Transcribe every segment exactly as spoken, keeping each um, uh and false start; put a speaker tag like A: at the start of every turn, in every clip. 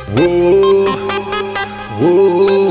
A: Oh, oh,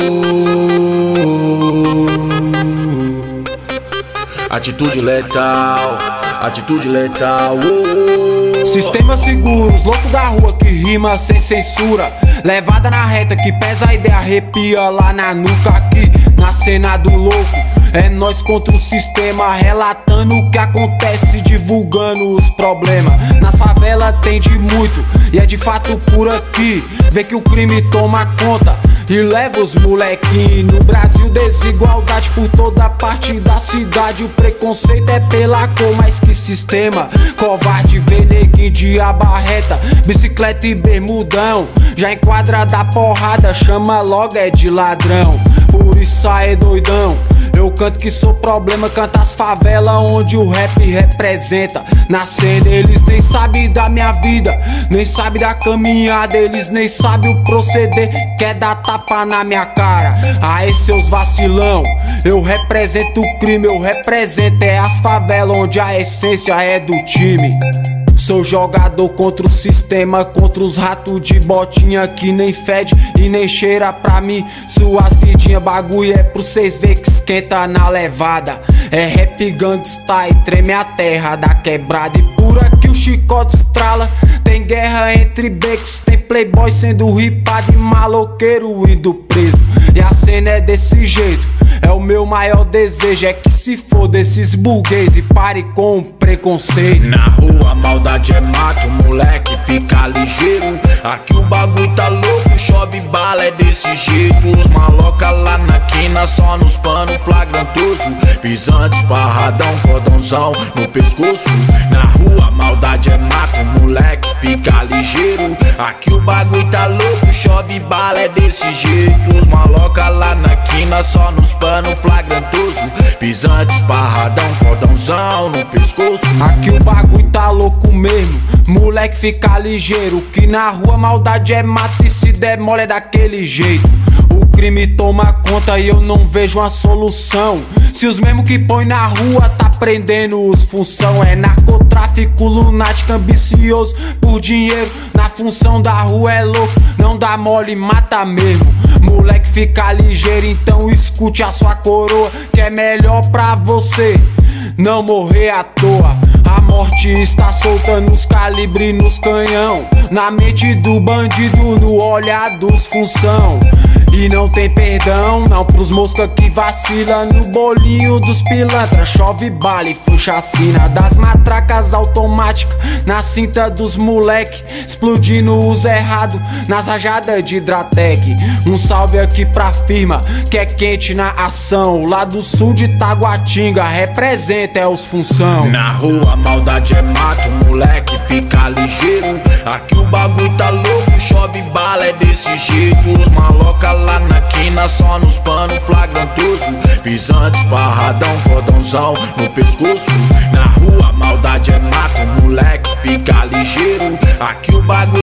A: oh. Atitude letal, atitude letal. Oh.
B: Sistema seguros, louco da rua que rima sem censura. Levada na reta que pesa a ideia, arrepia lá na nuca. Aqui na cena do louco é nós contra o sistema, relatando o que acontece, divulgando os problemas. Nas favelas tem de muito e é de fato por aqui. Vê que o crime toma conta e leva os molequinhos. No Brasil desigualdade por toda parte da cidade. O preconceito é pela cor, mas que sistema. Covarde vê neguinho de abarreta, bicicleta e bermudão. Já enquadra da porrada, chama logo é de ladrão. Por isso aí doidão, eu canto que sou problema, canto as favelas onde o rap representa. Na cena eles nem sabem da minha vida, nem sabem da caminhada, eles nem sabem o proceder, quer dar tapa na minha cara. Aí seus vacilão, eu represento o crime, eu represento é as favelas onde a essência é do time. Sou jogador contra o sistema, contra os ratos de botinha que nem fede e nem cheira pra mim. Suas vidinhas, bagulho é pro cês ver que esquenta na levada. É rap gangsta e treme a terra da quebrada. E por aqui o chicote estrala, tem guerra entre becos, tem playboy sendo ripado e maloqueiro indo preso. E a cena é desse jeito, é o meu maior desejo, é que se for desses burguês e pare com o preconceito.
A: Na rua a maldade é mato, moleque fica ligeiro. Aqui o bagulho tá louco, chove bala, é desse jeito. Os maloca lá na quina, só nos pano flagrantoso. Pisando, esparradão, cordãozão no pescoço. Na rua a maldade é mato, moleque fica ligeiro. Aqui o bagulho tá louco, chove bala, é desse jeito. Os maloca lá na quina, só nos pano flagrantoso. Pisando, esparradão, cordãozão no pescoço.
B: Aqui o bagulho tá louco mesmo, moleque fica ligeiro. Que na rua maldade é mato e se demole é daquele jeito. O crime toma conta e eu não vejo uma solução. Se os mesmos que põe na rua tá prendendo os função. É narcotráfico, lunático, ambicioso por dinheiro. Na função da rua é louco, não dá mole, mata mesmo. Moleque fica ligeiro, então escute a sua coroa, que é melhor pra você não morrer à toa. A morte está solta nos calibres, nos canhão, na mente do bandido, no olhar dos função. E não tem perdão, não pros mosca que vacila. No bolinho dos pilantra chove bala e foi chacina. Das matracas automáticas na cinta dos moleque, explodindo os errados nas rajadas de Hidratec. Um salve aqui pra firma que é quente na ação. Lá do sul de Taguatinga representa é os função.
A: Na rua a maldade é mato, moleque fica ligeiro. Aqui o bagulho tá louco, chove bala, é desse jeito. Os maloca lá na quina, só nos pano flagrantoso. Pisando, esparradão, cordãozão no pescoço. Na rua a maldade é mato, moleque fica ligeiro. Aqui o bagulho